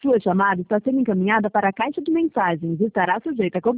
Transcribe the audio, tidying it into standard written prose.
Sua chamada está sendo encaminhada para a caixa de mensagens e estará sujeita a cobrança.